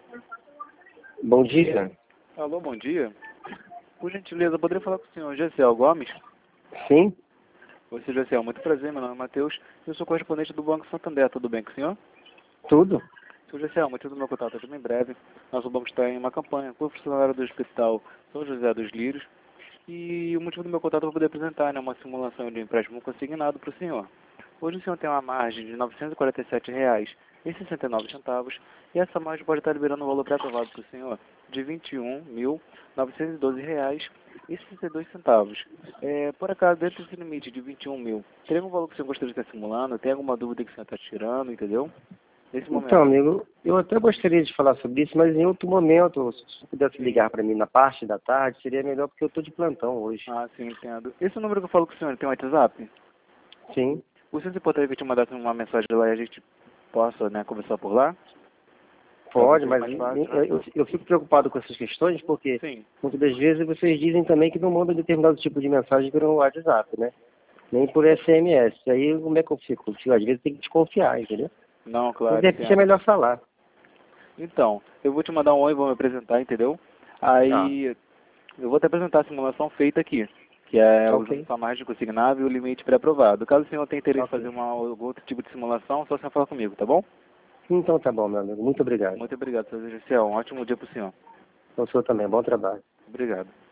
Bom dia. Alô, bom dia. Por gentileza, eu poderia falar com o senhor Gessiel Gomes? Sim, Oi, senhor Gessiel, muito prazer, meu nome é Matheus. Eu sou correspondente do Banco Santander, tudo bem com o senhor? tudo. Senhor Gessiel, o motivo do meu contato é bem breve. Nosso banco está em uma campanha por funcionário do Hospital São José dos Lírios. E o motivo do meu contato é para poder apresentar, né, uma simulação de empréstimo consignado para o senhor. Hoje o senhor tem uma margem de R$ 947,69 e essa margem pode estar liberando um valor pré-aprovado para o senhor de R$ 21.912,62. Por acaso, dentro desse limite de 21 mil, tem algum valor que o senhor gostaria de estar simulando? Tem alguma dúvida que o senhor está tirando, entendeu? Nesse Então, momento. amigo, eu até gostaria de falar sobre isso, mas em outro momento, se você pudesse Sim. ligar para mim na parte da tarde, seria melhor porque eu estou de plantão hoje. Ah, sim, entendo. Esse número que eu falo com o senhor, tem um WhatsApp? Sim, O senhor se importaria que eu te mandasse uma mensagem lá e a gente possa, né, conversar por lá? Talvez pode, seja mas mais fácil, né? eu fico preocupado com essas questões porque Sim. muitas das vezes vocês dizem também que não mandam determinado tipo de mensagem pelo WhatsApp, né? Nem por SMS. Aí como é que eu fico? Porque, às vezes tem que desconfiar, entendeu? Não, Mas claro, de repente é entendo. melhor falar. Então, eu vou te mandar um oi, vou me apresentar, entendeu? Tá, Aí, eu vou te apresentar a simulação feita aqui, que é usando ok, sua margem consignável e o limite pré-aprovado. Caso o senhor tenha interesse em ok. fazer algum outro tipo de simulação, só o senhor falar comigo, tá bom? Então tá bom, meu amigo. Muito obrigado. Muito obrigado, senhor Gessiel. Um ótimo dia pro senhor. O senhor também. Bom trabalho. Obrigado.